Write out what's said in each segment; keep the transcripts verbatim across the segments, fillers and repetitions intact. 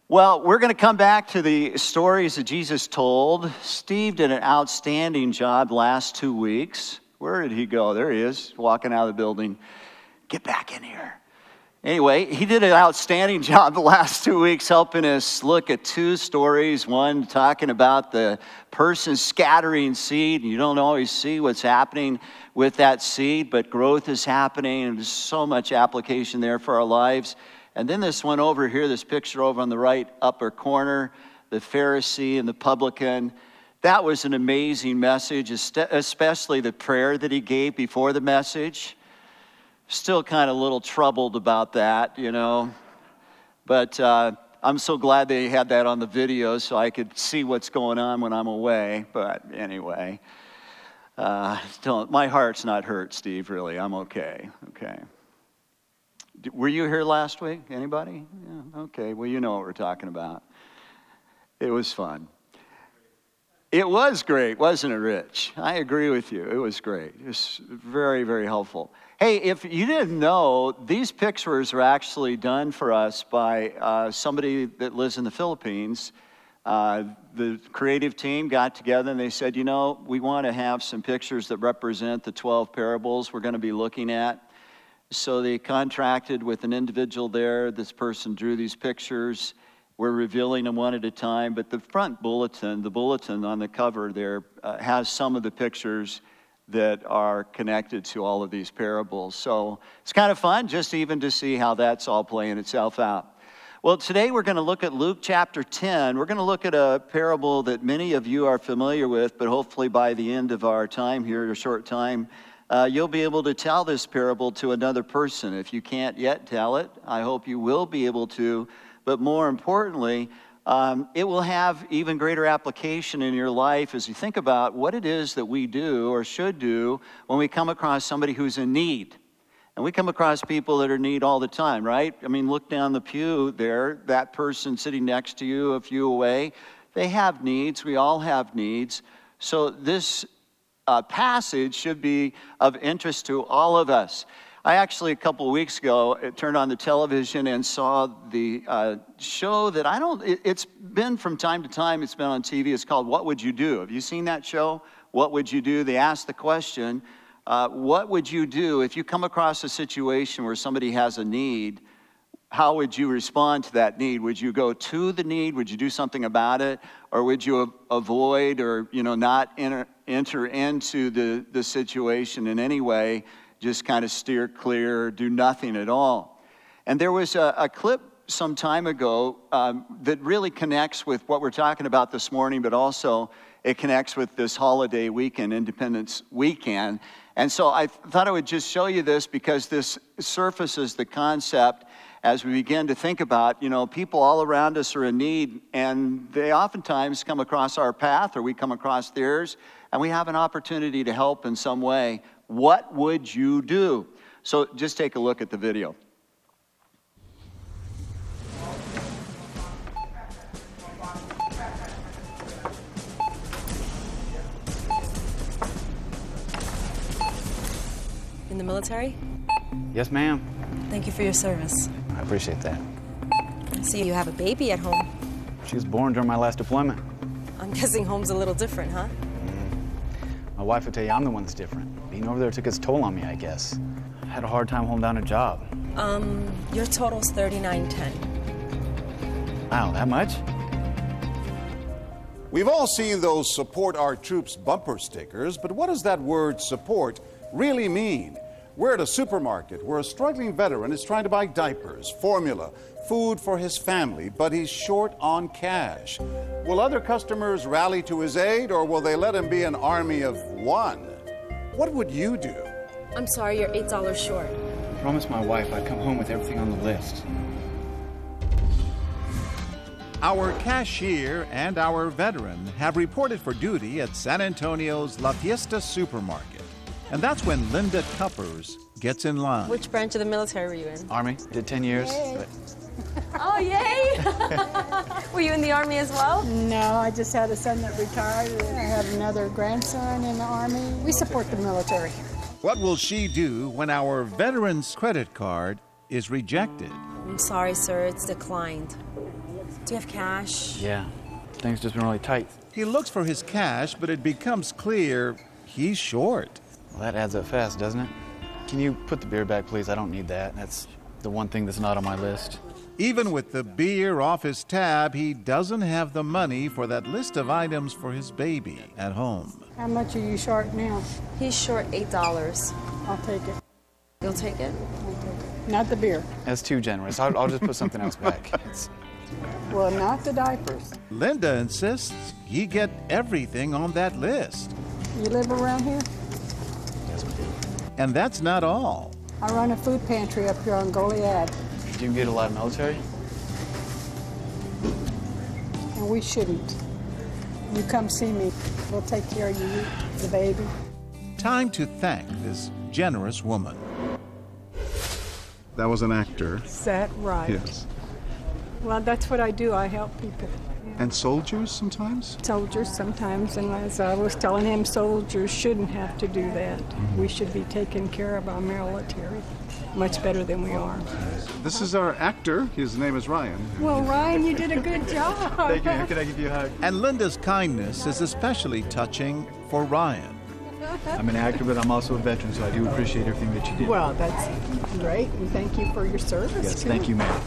Well, we're going to come back to the stories that Jesus told. Steve did an outstanding job last two weeks. Where did he go? There he is, walking out of the building. Get back in here. Anyway, he did an outstanding job the last two weeks helping us look at two stories. One talking about the person scattering seed. You don't always see what's happening with that seed, but growth is happening, and there's so much application there for our lives. And then this one over here, this picture over on the right upper corner, the Pharisee and the publican. That was an amazing message, especially the prayer that he gave before the message. Still kind of a little troubled about that, you know. But uh, I'm so glad they had that on the video so I could see what's going on when I'm away. But anyway, uh, don't, my heart's not hurt, Steve, really. I'm okay, okay. Were you here last week? Anybody? Yeah, okay, well, you know what we're talking about. It was fun. It was great, wasn't it, Rich? I agree with you. It was great. It was very, very helpful. Hey, if you didn't know, these pictures are actually done for us by uh, somebody that lives in the Philippines. Uh, the creative team got together and they said, you know, we want to have some pictures that represent the twelve parables we're going to be looking at. So they contracted with an individual there. This person drew these pictures. We're revealing them one at a time, but the front bulletin, the bulletin on the cover there, uh, has some of the pictures that are connected to all of these parables. So it's kind of fun just even to see how that's all playing itself out. Well, today we're going to look at Luke chapter ten. We're going to look at a parable that many of you are familiar with, but hopefully by the end of our time here, a short time, Uh, you'll be able to tell this parable to another person. If you can't yet tell it, I hope you will be able to. But more importantly, um, it will have even greater application in your life as you think about what it is that we do or should do when we come across somebody who's in need. And we come across people that are in need all the time, right? I mean, look down the pew there. That person sitting next to you, a few away, they have needs. We all have needs. So this Uh, passage should be of interest to all of us. I actually, a couple of weeks ago, turned on the television and saw the uh, show that I don't, it, it's been from time to time, it's been on T V. It's called What Would You Do? Have you seen that show? What Would You Do? They ask the question, uh, what would you do if you come across a situation where somebody has a need? How would you respond to that need? Would you go to the need? Would you do something about it? Or would you avoid or, you know, not enter, enter into the, the situation in any way, just kind of steer clear, do nothing at all? And there was a, a clip some time ago um, that really connects with what we're talking about this morning, but also it connects with this holiday weekend, Independence Weekend. And so I thought I would just show you this because this surfaces the concept as we begin to think about, you know, people all around us are in need, and they oftentimes come across our path or we come across theirs, and we have an opportunity to help in some way. What would you do? So just take a look at the video. In the military? Yes, ma'am. Thank you for your service. I appreciate that. I see you have a baby at home. She was born during my last deployment. I'm guessing home's a little different, huh? Mm. My wife would tell you I'm the one that's different. Being over there took its toll on me, I guess. I had a hard time holding down a job. Um, your total's thirty-nine ten. Wow, that much? We've all seen those Support Our Troops bumper stickers, but what does that word support really mean? We're at a supermarket where a struggling veteran is trying to buy diapers, formula, food for his family, but he's short on cash. Will other customers rally to his aid, or will they let him be an army of one? What would you do? I'm sorry, you're eight dollars short. I promised my wife I'd come home with everything on the list. Our cashier and our veteran have reported for duty at San Antonio's La Fiesta supermarket. And that's when Linda Cuppers gets in line. Which branch of the military were you in? Army, did ten years. Yay. Oh, yay! Were you in the Army as well? No, I just had a son that retired. I have another grandson in the Army. We support the military. What will she do when our veteran's credit card is rejected? I'm sorry, sir. It's declined. Do you have cash? Yeah, things just been really tight. He looks for his cash, but it becomes clear he's short. Well, that adds up fast, doesn't it? Can you put the beer back, please? I don't need that. That's the one thing that's not on my list. Even with the beer off his tab, he doesn't have the money for that list of items for his baby at home. How much are you short now? He's short eight dollars. I'll take it. You'll take it? I'll take it. Not the beer. That's too generous. I'll, I'll just put something else back. It's, Well, not the diapers. Linda insists he get everything on that list. You live around here? yes, we do. And that's not all. I run a food pantry up here on Goliad, Do you get a lot of military? and we shouldn't. You come see me. We'll take care of you, the baby. Time to thank this generous woman. That was an actor. Is that right? Yes. Well, that's what I do. I help people. And soldiers sometimes? Soldiers sometimes, and as I was telling him, soldiers shouldn't have to do that. We should be taking care of our military much better than we are. This is our actor. His name is Ryan. Well, Ryan, you did a good job. Thank you. Can I give you a hug? And Linda's kindness is especially touching for Ryan. I'm an actor, but I'm also a veteran, so I do appreciate everything that you did. Well, that's great, and thank you for your service. yes, too. thank you, ma'am.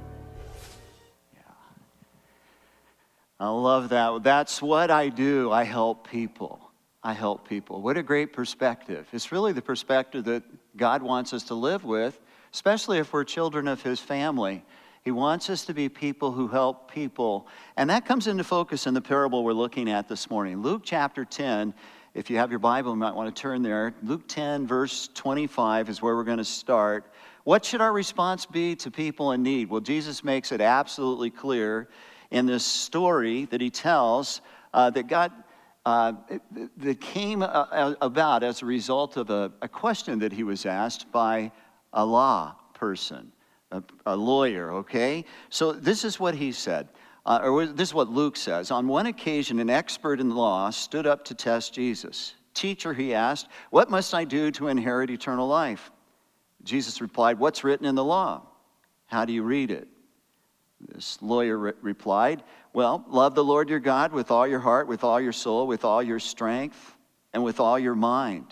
I love that. That's what I do. I help people. I help people. What a great perspective. It's really the perspective that God wants us to live with, especially if we're children of his family. He wants us to be people who help people. And that comes into focus in the parable we're looking at this morning. Luke chapter ten, if you have your Bible, you might want to turn there. Luke ten, verse twenty-five is where we're going to start. What should our response be to people in need? Well, Jesus makes it absolutely clear in this story that he tells uh, that God, uh, that came uh, about as a result of a, a question that he was asked by a law person, a, a lawyer, okay? So this is what he said, uh, or this is what Luke says. On one occasion, an expert in law stood up to test Jesus. Teacher, he asked, what must I do to inherit eternal life? Jesus replied, what's written in the law? How do you read it? This lawyer re- replied, well, love the Lord your God with all your heart, with all your soul, with all your strength, and with all your mind.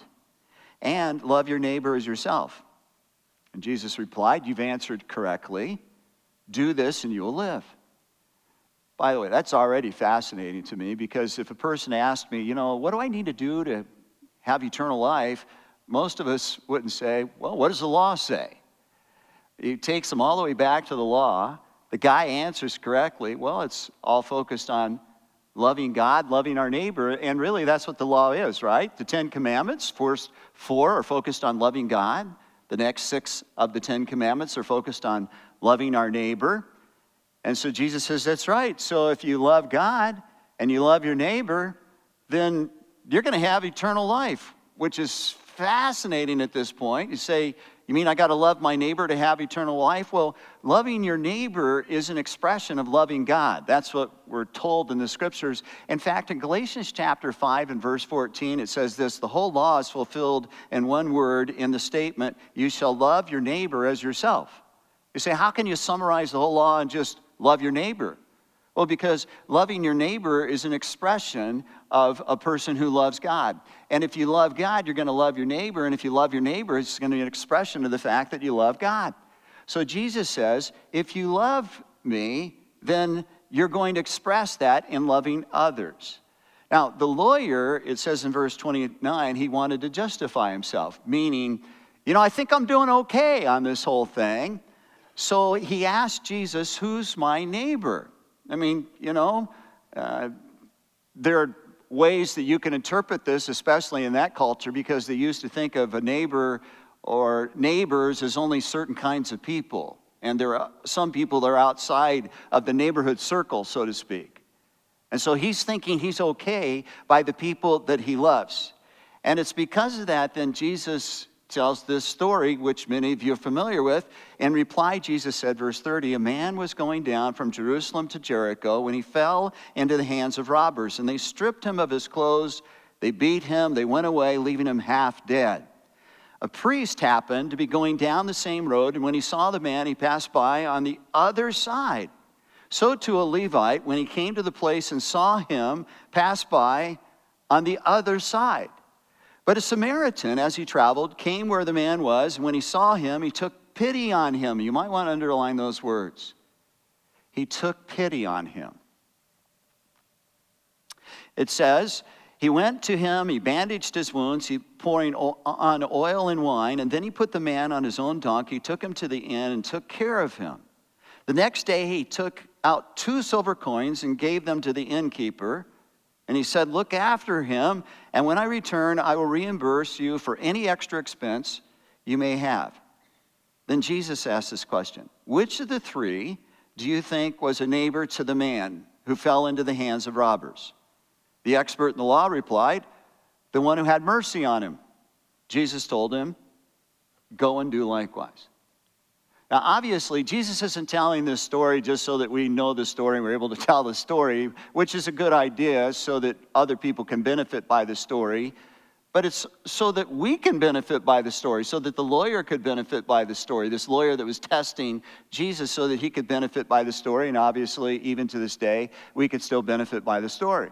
And love your neighbor as yourself. And Jesus replied, you've answered correctly. Do this and you will live. By the way, that's already fascinating to me, because if a person asked me, you know, what do I need to do to have eternal life? Most of us wouldn't say, well, what does the law say? It takes them all the way back to the law. The guy answers correctly. Well, it's all focused on loving God, loving our neighbor, and really that's what the law is, right? The Ten Commandments, first four are focused on loving God. The next six of the Ten Commandments are focused on loving our neighbor. And so Jesus says, that's right. So if you love God and you love your neighbor, then you're going to have eternal life, which is fascinating at this point. You say, you mean I got to love my neighbor to have eternal life? Well, loving your neighbor is an expression of loving God. That's what we're told in the scriptures. In fact, in Galatians chapter five and verse fourteen, it says this, the whole law is fulfilled in one word in the statement, you shall love your neighbor as yourself. You say, how can you summarize the whole law and just love your neighbor? Well, because loving your neighbor is an expression of a person who loves God. And if you love God, you're going to love your neighbor. And if you love your neighbor, it's going to be an expression of the fact that you love God. So Jesus says, if you love me, then you're going to express that in loving others. Now, the lawyer, it says in verse twenty-nine, he wanted to justify himself, meaning, you know, I think I'm doing okay on this whole thing. So he asked Jesus, who's my neighbor? I mean, you know, uh, there are ways that you can interpret this, especially in that culture, because they used to think of a neighbor or neighbors as only certain kinds of people. And there are some people that are outside of the neighborhood circle, so to speak. And so he's thinking he's okay by the people that he loves. And it's because of that, then Jesus tells this story, which many of you are familiar with. In reply, Jesus said, verse thirty, a man was going down from Jerusalem to Jericho when he fell into the hands of robbers, and they stripped him of his clothes, they beat him, they went away, leaving him half dead. A priest happened to be going down the same road, and when he saw the man, he passed by on the other side. So too a Levite, when he came to the place and saw him, passed by on the other side. But a Samaritan, as he traveled, came where the man was, and when he saw him, he took pity on him. You might want to underline those words. He took pity on him. It says, he went to him, he bandaged his wounds, he pouring on oil and wine, and then he put the man on his own donkey, took him to the inn, and took care of him. The next day he took out two silver coins and gave them to the innkeeper, and he said, look after him, and when I return, I will reimburse you for any extra expense you may have. Then Jesus asked this question, which of the three do you think was a neighbor to the man who fell into the hands of robbers? The expert in the law replied, the one who had mercy on him. Jesus told him, go and do likewise. Now, obviously, Jesus isn't telling this story just so that we know the story and we're able to tell the story, which is a good idea so that other people can benefit by the story. But it's so that we can benefit by the story, so that the lawyer could benefit by the story. This lawyer that was testing Jesus so that he could benefit by the story. And obviously, even to this day, we could still benefit by the story.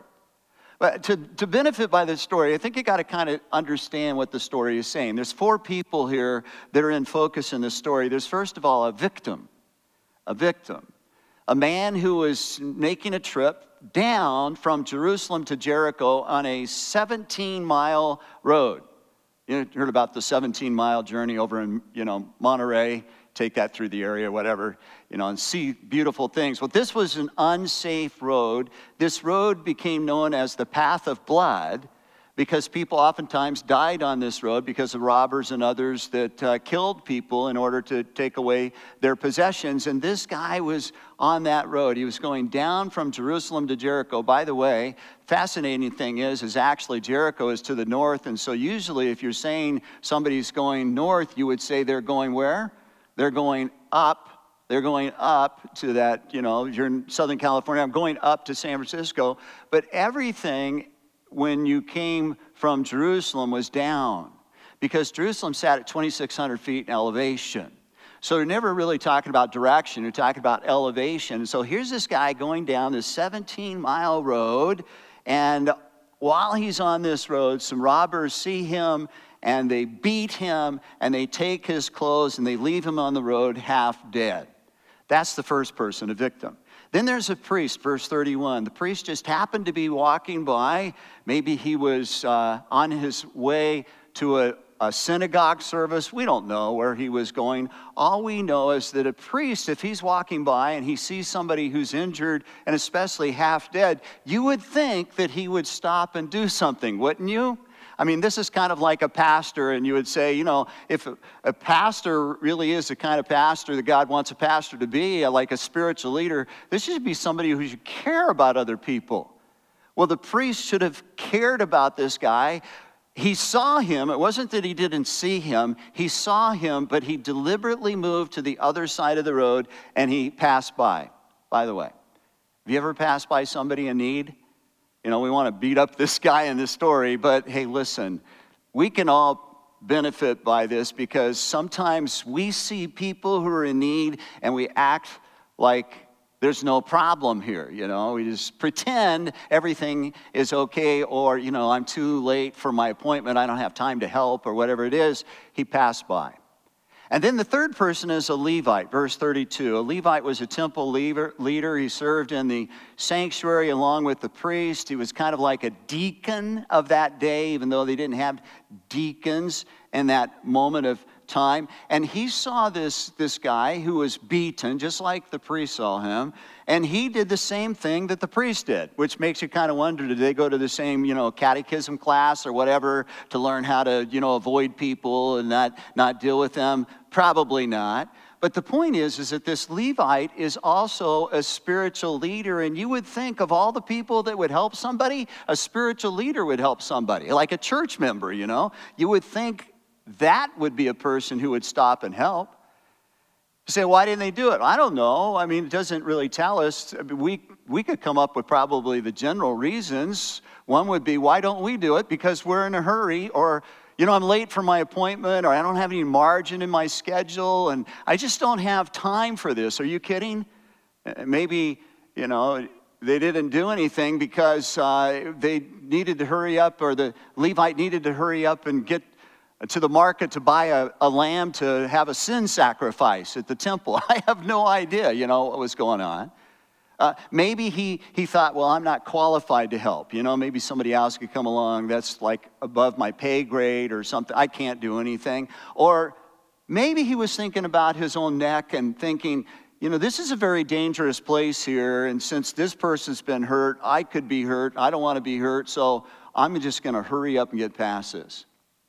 But to, to benefit by this story, I think you got to kind of understand what the story is saying. There's four people here that are in focus in this story. There's first of all a victim, a victim, a man who was making a trip down from Jerusalem to Jericho on a seventeen mile road. You heard about the seventeen mile journey over in, you know, Monterey. Take that through the area, whatever, you know, and see beautiful things. Well, this was an unsafe road. This road became known as the Path of Blood because people oftentimes died on this road because of robbers and others that uh, killed people in order to take away their possessions. And this guy was on that road. He was going down from Jerusalem to Jericho. By the way, fascinating thing is, is actually Jericho is to the north. And so usually if you're saying somebody's going north, you would say they're going where? They're going up. They're going up to that, you know, you're in Southern California. I'm going up to San Francisco. But everything when you came from Jerusalem was down because Jerusalem sat at twenty-six hundred feet in elevation. So you're never really talking about direction. You're talking about elevation. So here's this guy going down this seventeen mile road. And while he's on this road, some robbers see him and they beat him, and they take his clothes, and they leave him on the road half dead. That's the first person, a victim. Then there's a priest, verse thirty-one. The priest just happened to be walking by. Maybe he was uh, on his way to a, a synagogue service. We don't know where he was going. All we know is that a priest, if he's walking by and he sees somebody who's injured, and especially half dead, you would think that he would stop and do something, wouldn't you? I mean, this is kind of like a pastor, and you would say, you know, if a, a pastor really is the kind of pastor that God wants a pastor to be, like a spiritual leader, this should be somebody who should care about other people. Well, the priest should have cared about this guy. He saw him. It wasn't that he didn't see him. He saw him, but he deliberately moved to the other side of the road, and he passed by. By the way, have you ever passed by somebody in need? You know, we want to beat up this guy in this story, but hey, listen, we can all benefit by this because sometimes we see people who are in need and we act like there's no problem here, you know. We just pretend everything is okay, or, you know, I'm too late for my appointment, I don't have time to help, or whatever it is. He passed by. And then the third person is a Levite, verse thirty-two. A Levite was a temple leader. He served in the sanctuary along with the priest. He was kind of like a deacon of that day, even though they didn't have deacons in that moment of time. And he saw this, this guy who was beaten, just like the priest saw him. And he did the same thing that the priest did, which makes you kind of wonder, did they go to the same, you know, catechism class or whatever to learn how to, you know, avoid people and not, not deal with them? Probably not. But the point is, is that this Levite is also a spiritual leader, and you would think of all the people that would help somebody, a spiritual leader would help somebody, like a church member, you know. You would think that would be a person who would stop and help. You say, why didn't they do it? I don't know. I mean, it doesn't really tell us. We, we could come up with probably the general reasons. One would be, why don't we do it? Because we're in a hurry, or, you know, I'm late for my appointment, or I don't have any margin in my schedule, and I just don't have time for this. Are you kidding? Maybe, you know, they didn't do anything because uh, they needed to hurry up, or the Levite needed to hurry up and get to the market to buy a, a lamb to have a sin sacrifice at the temple. I have no idea, you know, what was going on. Uh, maybe he, he thought, well, I'm not qualified to help. You know, maybe somebody else could come along that's like above my pay grade or something. I can't do anything. Or maybe he was thinking about his own neck and thinking, you know, this is a very dangerous place here, and since this person's been hurt, I could be hurt. I don't want to be hurt, so I'm just going to hurry up and get past this.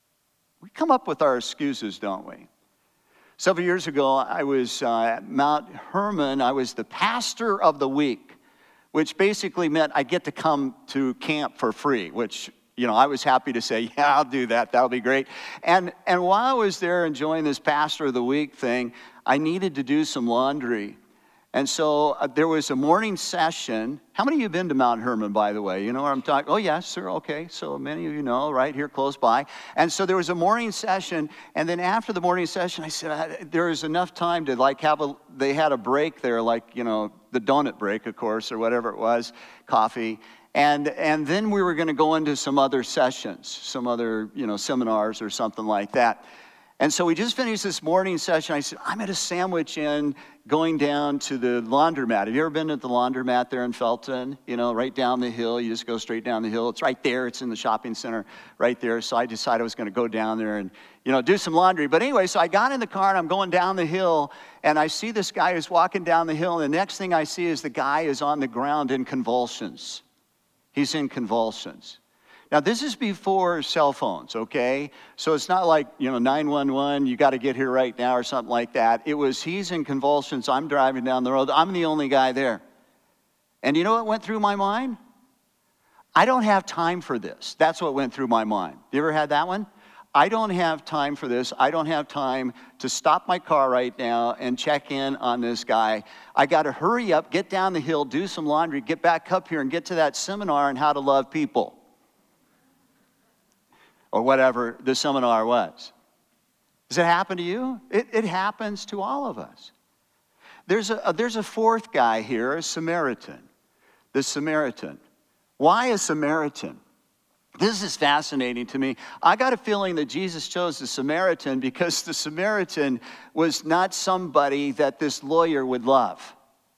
We come up with our excuses, don't we? Several years ago, I was uh, at Mount Hermon. I was the pastor of the week, which basically meant I get to come to camp for free, which, you know, I was happy to say, yeah, I'll do that. That'll be great. And, and while I was there enjoying this pastor of the week thing, I needed to do some laundry. And so uh, there was a morning session. How many of you have been to Mount Hermon, by the way? You know where I'm talking? Oh, yes, sir. Okay. So many of you know, right here close by. And so there was a morning session. And then after the morning session, I said, I, there was enough time to like have a, they had a break there, like, you know, the donut break, of course, or whatever it was, coffee. And, and then we were going to go into some other sessions, some other, you know, seminars or something like that. And so we just finished this morning session. I said, I'm at a sandwich inn going down to the laundromat. Have you ever been at the laundromat there in Felton? You know, right down the hill. You just go straight down the hill. It's right there. It's in the shopping center right there. So I decided I was going to go down there and, you know, do some laundry. But anyway, so I got in the car and I'm going down the hill. And I see this guy who's walking down the hill. And the next thing I see is the guy is on the ground in convulsions. He's in convulsions. Now, this is before cell phones, okay? So it's not like, you know, nine one one, you got to get here right now or something like that. It was, he's in convulsions, I'm driving down the road, I'm the only guy there. And you know what went through my mind? I don't have time for this. That's what went through my mind. You ever had that one? I don't have time for this. I don't have time to stop my car right now and check in on this guy. I got to hurry up, get down the hill, do some laundry, get back up here and get to that seminar on how to love people. Or whatever the seminar was. Does it happen to you? It, it happens to all of us. There's a, there's a fourth guy here, a Samaritan. The Samaritan. Why a Samaritan? This is fascinating to me. I got a feeling that Jesus chose the Samaritan because the Samaritan was not somebody that this lawyer would love,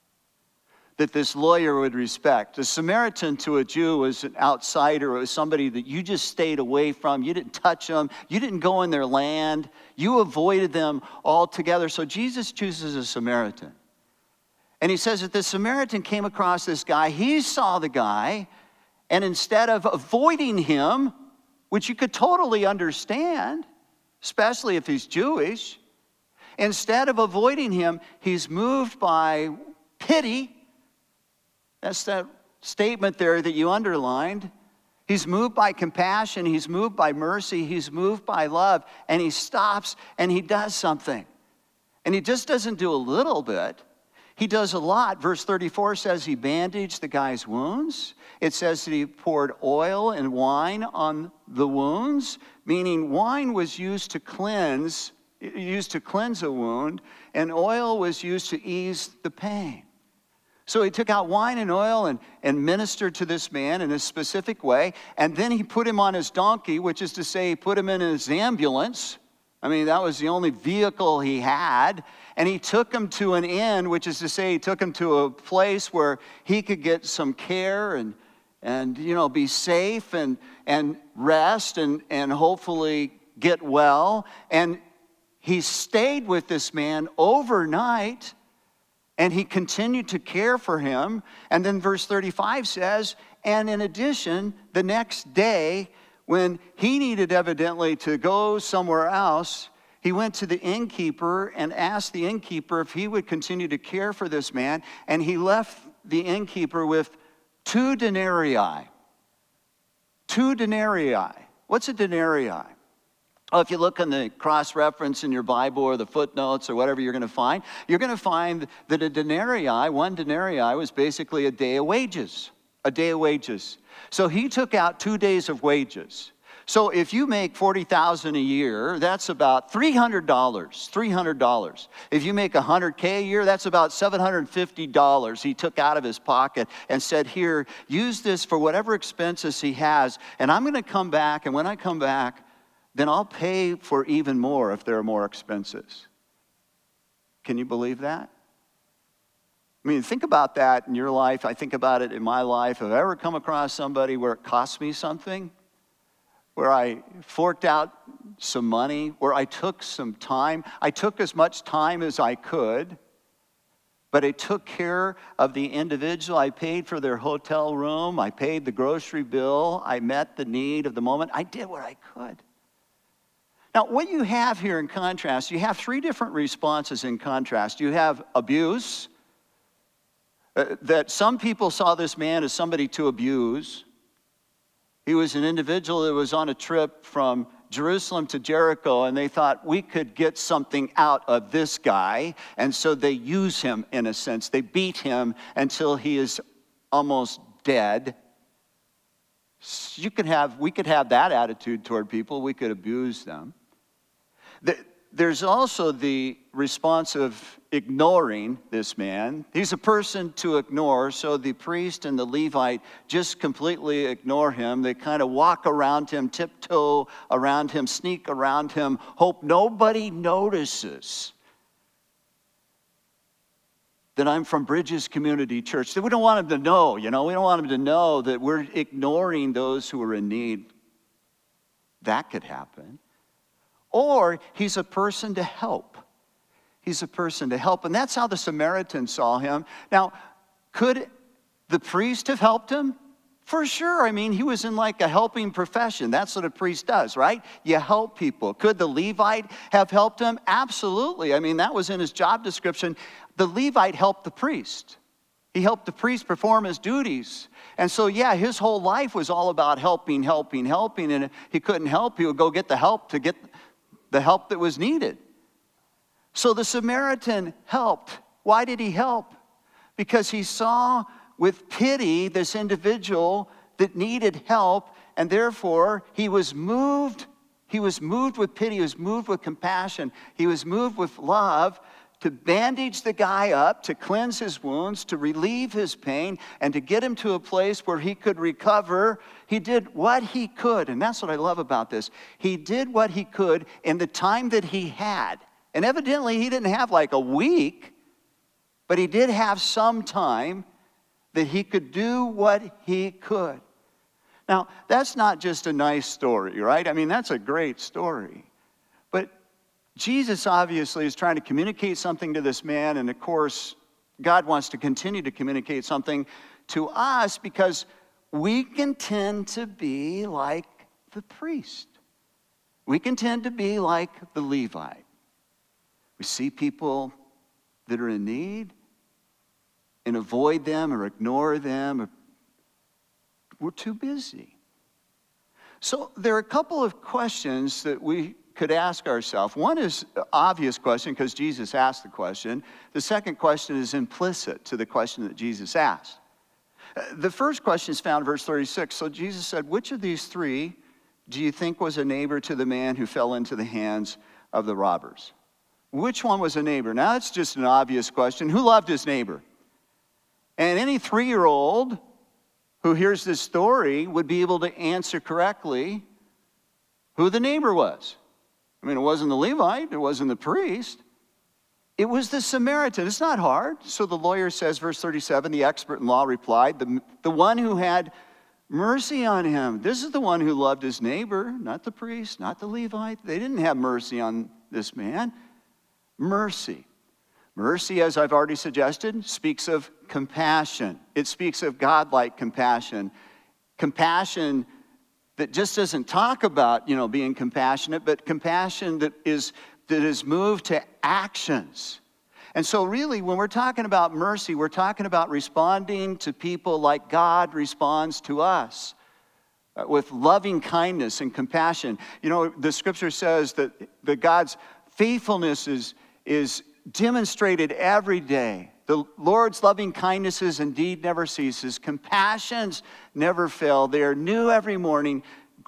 that this lawyer would respect. The Samaritan to a Jew was an outsider. It was somebody that you just stayed away from. You didn't touch them. You didn't go in their land. You avoided them altogether. So Jesus chooses a Samaritan. And he says that the Samaritan came across this guy. He saw the guy, and instead of avoiding him, which you could totally understand, especially if he's Jewish, instead of avoiding him, he's moved by pity. That's that statement there that you underlined. He's moved by compassion. He's moved by mercy. He's moved by love. And he stops and he does something. And he just doesn't do a little bit. He does a lot. Verse thirty-four says he bandaged the guy's wounds. It says that he poured oil and wine on the wounds, meaning wine was used to cleanse, used to cleanse a wound, and oil was used to ease the pain. So he took out wine and oil and, and ministered to this man in a specific way. And then he put him on his donkey, which is to say he put him in his ambulance. I mean, that was the only vehicle he had. And he took him to an inn, which is to say he took him to a place where he could get some care and, and you know, be safe and, and rest and, and hopefully get well. And he stayed with this man overnight. And he continued to care for him. And then verse thirty-five says, and in addition, the next day, when he needed evidently to go somewhere else, he went to the innkeeper and asked the innkeeper if he would continue to care for this man. And he left the innkeeper with two denarii. Two denarii. What's a denarii? Oh, if you look in the cross-reference in your Bible or the footnotes or whatever you're going to find, you're going to find that a denarii, one denarii, was basically a day of wages. A day of wages. So he took out two days of wages. So if you make forty thousand dollars a year, that's about three hundred dollars, three hundred dollars. If you make one hundred K a year, that's about seven hundred fifty dollars he took out of his pocket and said, here, use this for whatever expenses he has, and I'm going to come back, and when I come back, then I'll pay for even more if there are more expenses. Can you believe that? I mean, think about that in your life. I think about it in my life. Have I ever come across somebody where it cost me something? Where I forked out some money, where I took some time. I took as much time as I could, but I took care of the individual. I paid for their hotel room. I paid the grocery bill. I met the need of the moment. I did what I could. Now, what you have here in contrast, you have three different responses in contrast. You have abuse, uh, that some people saw this man as somebody to abuse. He was an individual that was on a trip from Jerusalem to Jericho, and they thought, we could get something out of this guy, and so they use him in a sense. They beat him until he is almost dead. You could have, we could have that attitude toward people. We could abuse them. There's also the response of ignoring this man. He's a person to ignore, so the priest and the Levite just completely ignore him. They kind of walk around him, tiptoe around him, sneak around him, hope nobody notices that I'm from Bridges Community Church. We don't want him to know, you know, we don't want him to know that we're ignoring those who are in need. That could happen. Or he's a person to help. He's a person to help. And that's how the Samaritan saw him. Now, could the priest have helped him? For sure. I mean, he was in like a helping profession. That's what a priest does, right? You help people. Could the Levite have helped him? Absolutely. I mean, that was in his job description. The Levite helped the priest. He helped the priest perform his duties. And so, yeah, his whole life was all about helping, helping, helping. And if he couldn't help, he would go get the help to get the help that was needed. So the Samaritan helped. Why did he help? Because he saw with pity this individual that needed help, and therefore he was moved. He was moved with pity. He was moved with compassion. He was moved with love to bandage the guy up, to cleanse his wounds, to relieve his pain, and to get him to a place where he could recover. He did what he could, and that's what I love about this. He did what he could in the time that he had. And evidently, he didn't have like a week, but he did have some time that he could do what he could. Now, that's not just a nice story, right? I mean, that's a great story. But Jesus obviously is trying to communicate something to this man, and of course, God wants to continue to communicate something to us because we can tend to be like the priest. We can tend to be like the Levite. We see people that are in need and avoid them or ignore them. Or we're too busy. So there are a couple of questions that we could ask ourselves. One is an obvious question because Jesus asked the question. The second question is implicit to the question that Jesus asked. The first question is found in verse thirty-six. So Jesus said, which of these three do you think was a neighbor to the man who fell into the hands of the robbers? Which one was a neighbor? Now, that's just an obvious question. Who loved his neighbor? And any three-year-old who hears this story would be able to answer correctly who the neighbor was. I mean, it wasn't the Levite. It wasn't the priest. It was the Samaritan. It's not hard. So the lawyer says, verse thirty-seven, the expert in law replied, the, the one who had mercy on him. This is the one who loved his neighbor, not the priest, not the Levite. They didn't have mercy on this man. Mercy. Mercy, as I've already suggested, speaks of compassion. It speaks of God-like compassion. Compassion that just doesn't talk about, you know, being compassionate, but compassion that is that is moved to actions. And so really, when we're talking about mercy, we're talking about responding to people like God responds to us, uh, with loving kindness and compassion. You know, the scripture says that, that God's faithfulness is, is demonstrated every day. The Lord's loving kindnesses indeed never ceases. Compassions never fail. They are new every morning.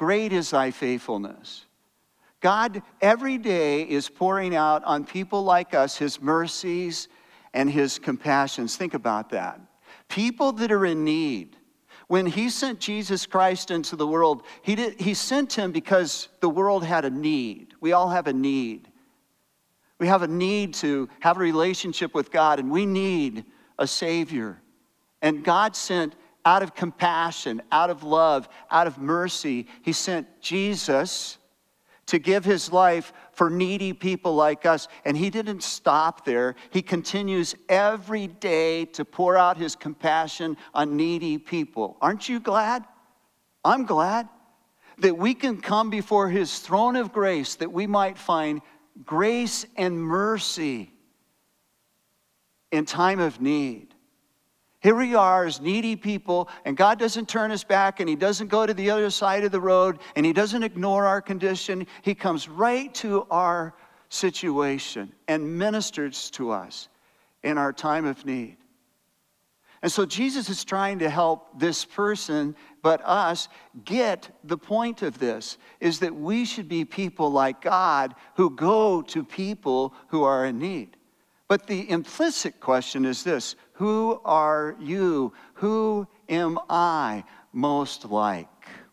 great is thy faithfulness. God every day is pouring out on people like us his mercies and his compassions. Think about that. People that are in need. When he sent Jesus Christ into the world, he, did, he sent him because the world had a need. We all have a need. We have a need to have a relationship with God, and we need a Savior. And God sent, out of compassion, out of love, out of mercy, he sent Jesus to give his life for needy people like us. And he didn't stop there. He continues every day to pour out his compassion on needy people. Aren't you glad? I'm glad that we can come before his throne of grace, that we might find grace and mercy in time of need. Here we are as needy people, and God doesn't turn his back, and he doesn't go to the other side of the road, and he doesn't ignore our condition. He comes right to our situation and ministers to us in our time of need. And so Jesus is trying to help this person, but us, get the point of this, is that we should be people like God who go to people who are in need. But the implicit question is this: who are you? Who am I most like?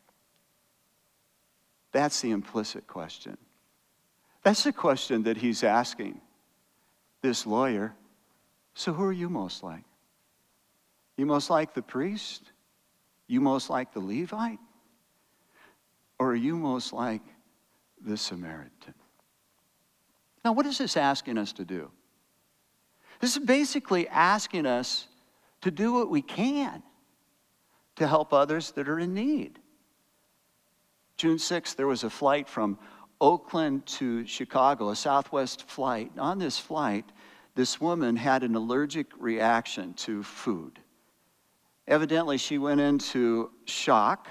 That's the implicit question. That's the question that he's asking this lawyer. So who are you most like? You most like the priest? You most like the Levite? Or are you most like the Samaritan? Now, what is this asking us to do? This is basically asking us to do what we can to help others that are in need. June sixth, there was a flight from Oakland to Chicago, a Southwest flight. On this flight, this woman had an allergic reaction to food. Evidently, she went into shock,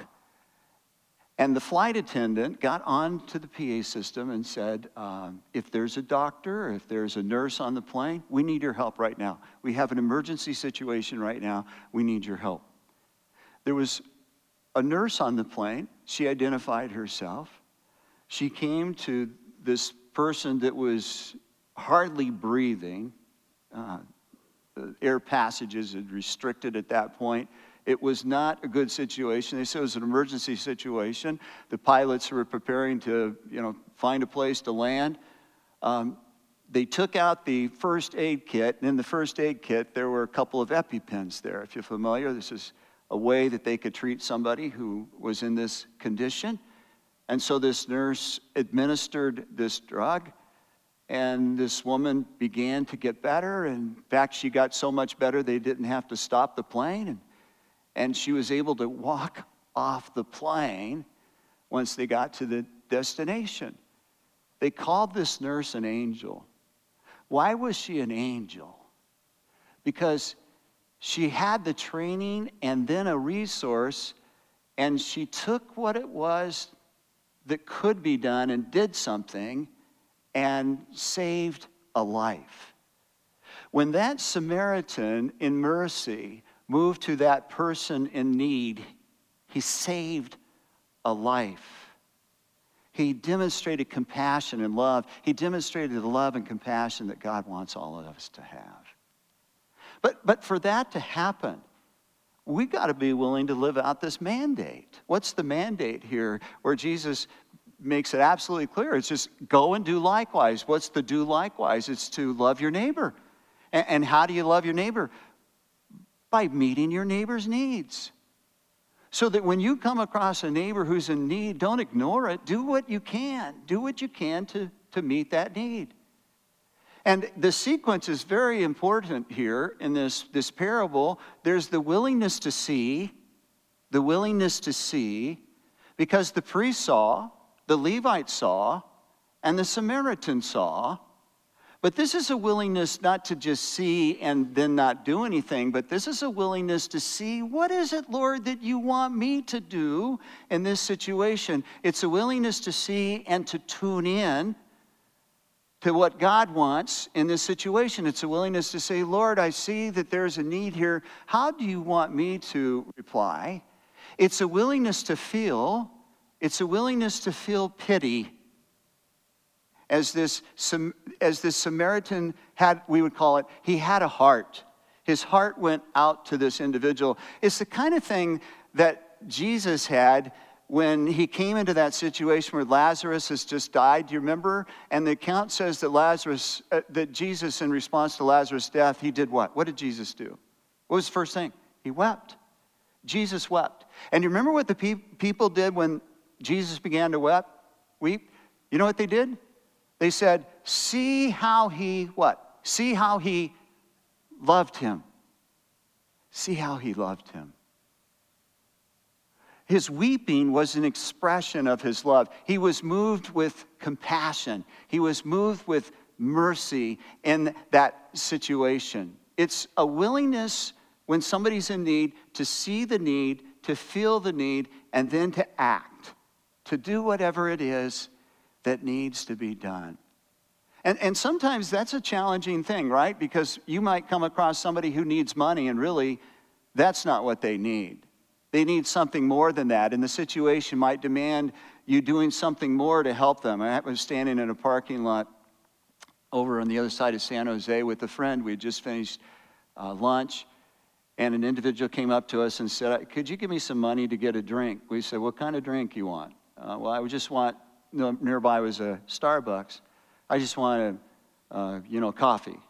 and the flight attendant got on to the P A system and said, um, if there's a doctor, or if there's a nurse on the plane, we need your help right now. We have an emergency situation right now. We need your help. There was a nurse on the plane. She identified herself. She came to this person that was hardly breathing. Uh, the air passages had restricted at that point. It was not a good situation. They said it was an emergency situation. The pilots were preparing to, you know, find a place to land. Um, they took out the first aid kit, and in the first aid kit, there were a couple of EpiPens there. If you're familiar, this is a way that they could treat somebody who was in this condition. And so this nurse administered this drug, and this woman began to get better. In fact, she got so much better they didn't have to stop the plane, and, and she was able to walk off the plane once they got to the destination. They called this nurse an angel. Why was she an angel? Because she had the training and then a resource, and she took what it was that could be done and did something and saved a life. When that Samaritan in mercy moved to that person in need, he saved a life. He demonstrated compassion and love. He demonstrated the love and compassion that God wants all of us to have. But, but for that to happen, we've got to be willing to live out this mandate. What's the mandate here where Jesus makes it absolutely clear? It's just go and do likewise. What's the do likewise? It's to love your neighbor. And, and how do you love your neighbor? By meeting your neighbor's needs. So that when you come across a neighbor who's in need, don't ignore it. Do what you can. Do what you can to, to meet that need. And the sequence is very important here in this, this parable. There's the willingness to see, the willingness to see, because the priest saw, the Levite saw, and the Samaritan saw. But this is a willingness not to just see and then not do anything, but this is a willingness to see, what is it, Lord, that you want me to do in this situation? It's a willingness to see and to tune in to what God wants in this situation. It's a willingness to say, Lord, I see that there's a need here. How do you want me to reply? It's a willingness to feel It's a willingness to feel pity. As this, as this Samaritan had, we would call it, he had a heart. His heart went out to this individual. It's the kind of thing that Jesus had when he came into that situation where Lazarus has just died. Do you remember? And the account says that Lazarus, uh, that Jesus, in response to Lazarus' death, he did what? What did Jesus do? What was the first thing? He wept. Jesus wept. And you remember what the pe- people did when Jesus began to weep? Weep? You know what they did? They said, see how he, what? See how he loved him. See how he loved him. His weeping was an expression of his love. He was moved with compassion. He was moved with mercy in that situation. It's a willingness when somebody's in need to see the need, to feel the need, and then to act, to do whatever it is that needs to be done. And, and sometimes that's a challenging thing, right? Because you might come across somebody who needs money, and really, that's not what they need. They need something more than that, and the situation might demand you doing something more to help them. I was standing in a parking lot over on the other side of San Jose with a friend. We had just finished uh, lunch, and an individual came up to us and said, could you give me some money to get a drink? We said, what kind of drink you want? Uh, well, I would just want, nearby was a Starbucks. I just want a, uh, you know, coffee.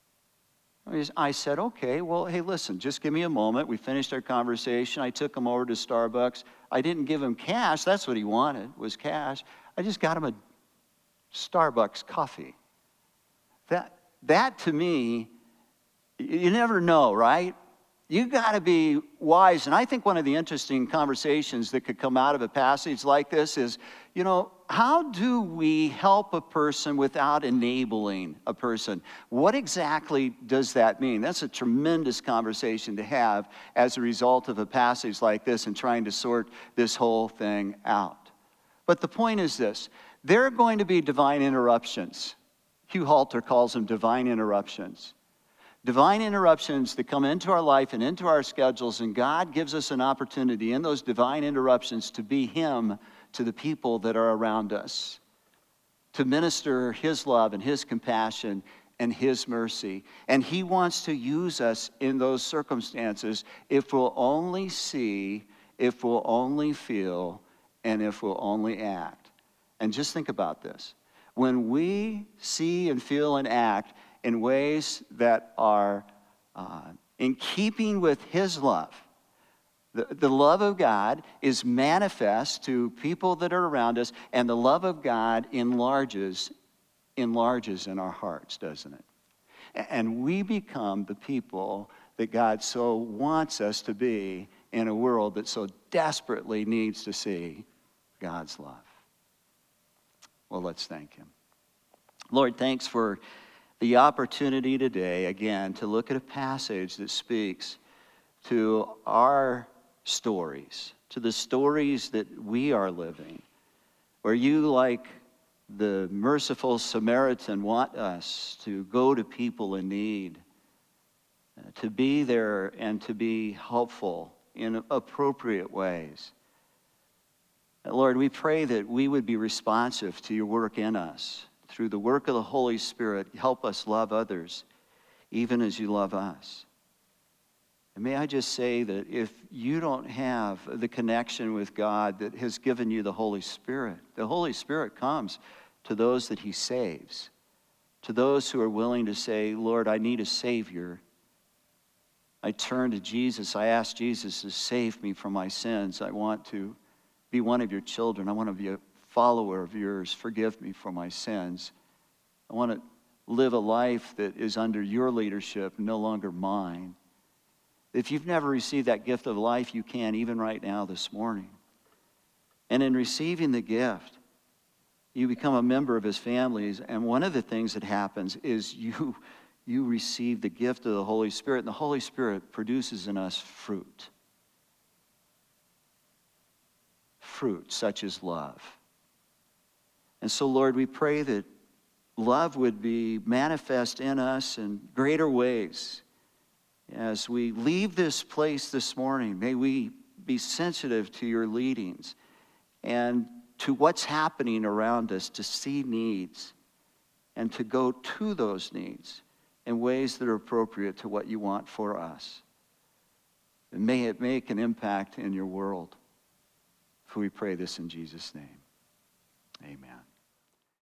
I said, okay, well, hey, listen, just give me a moment. We finished our conversation. I took him over to Starbucks. I didn't give him cash. That's what he wanted, was cash. I just got him a Starbucks coffee. That, that to me, you never know, right? You got to be wise. And I think one of the interesting conversations that could come out of a passage like this is, you know, how do we help a person without enabling a person? What exactly does that mean? That's a tremendous conversation to have as a result of a passage like this and trying to sort this whole thing out. But the point is this: there are going to be divine interruptions. Hugh Halter calls them divine interruptions. Divine interruptions that come into our life and into our schedules, and God gives us an opportunity in those divine interruptions to be Him to the people that are around us, to minister His love and His compassion and His mercy. And He wants to use us in those circumstances if we'll only see, if we'll only feel, and if we'll only act. And just think about this. When we see and feel and act in ways that are uh, in keeping with His love, The, the love of God is manifest to people that are around us, and the love of God enlarges, enlarges in our hearts, doesn't it? And we become the people that God so wants us to be in a world that so desperately needs to see God's love. Well, let's thank Him. Lord, thanks for the opportunity today, again, to look at a passage that speaks to our stories, to the stories that we are living, where you, like the merciful Samaritan, want us to go to people in need, uh, to be there and to be helpful in appropriate ways. And Lord, we pray that we would be responsive to your work in us. Through the work of the Holy Spirit, help us love others, even as you love us. And may I just say that if you don't have the connection with God that has given you the Holy Spirit, the Holy Spirit comes to those that He saves, to those who are willing to say, Lord, I need a Savior. I turn to Jesus. I ask Jesus to save me from my sins. I want to be one of your children. I want to be a follower of yours. Forgive me for my sins. I want to live a life that is under your leadership, no longer mine. If you've never received that gift of life, you can, even right now this morning. And in receiving the gift, you become a member of His family. And one of the things that happens is you, you receive the gift of the Holy Spirit, and the Holy Spirit produces in us fruit. Fruit such as love. And so, Lord, we pray that love would be manifest in us in greater ways. As we leave this place this morning, may we be sensitive to your leadings and to what's happening around us to see needs and to go to those needs in ways that are appropriate to what you want for us. And may it make an impact in your world. For we pray this in Jesus' name. Amen.